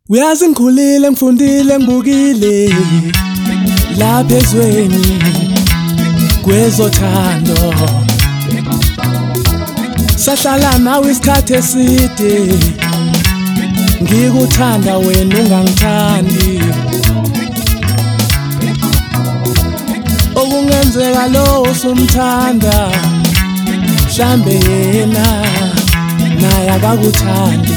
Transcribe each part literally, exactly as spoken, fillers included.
Uyazi ngikhulile ngifundile ngibukile lapha ezweni kwezothando sahlala nawe isikhathi eside ngikuthanda wena ungangithandi okungenzeka lo usumthanda mhlambe yena naye akakuthandi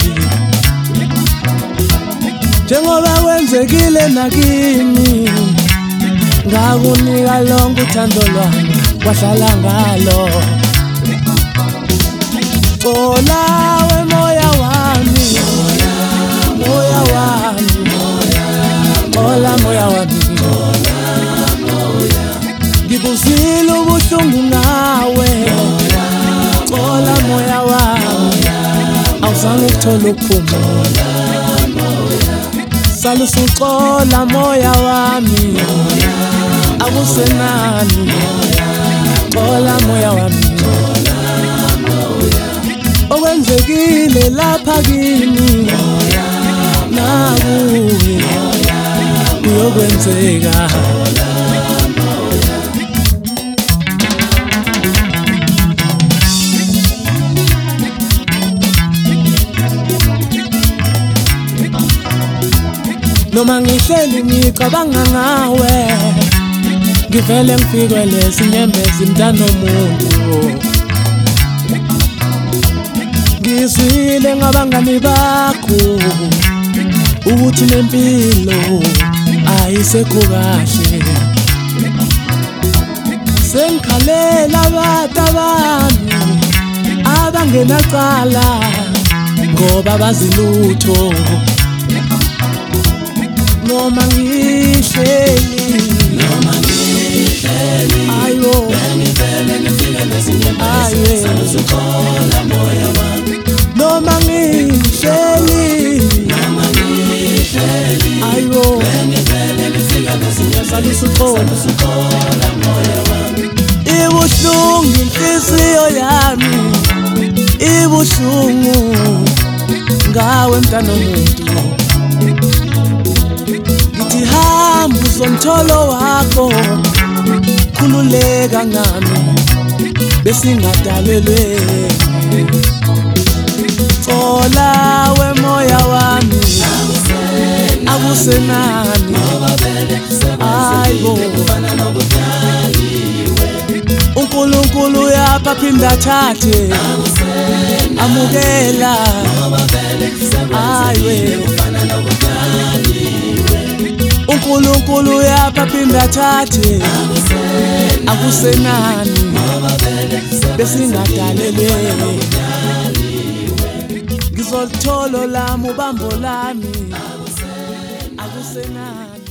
njengoba wenzekile nakimi ngakunika lonke uthando lwami wahlala ngalo xola we moya wami moya wami xola moya wami ngibuzile ubuhlungu ngawe xola moya wami awuzange ukuthola ukuphumula salusuxola moya wami akusenani xola moya wami okwenzekile lapha kimi nakuwe kuyokwenzeka noma ngihleli ngicabanga ngawe ngivele ngifike lesinyembezi mntana womuntu ngizwile ngabangani bakho ukuthi lempilo ayisekho kahle sengikhalela abantu abami abangenacala ngoba bazilutho noma ngihleli noma ngihleli ayo ngivele ngifike lesinyembezi salusuxola moya wami noma ngihleli noma ngihleli ayo ngivele ngifike lesinyembezi salusuxola moya wami ibuhlungu inhliziyo yami ibuhlungu ngawe mntana womuntu ngithi hamba uzomtholo wakho khululeka ngami besingadalelwe xola we moya wami akusenani ayibo uNkulunkulu uyaphinda athathe amukela ayiwe uNkulunkulu uyaphinda athathe akusenani besingadalelwe ngizolitholo lami ubambo lami akusenani.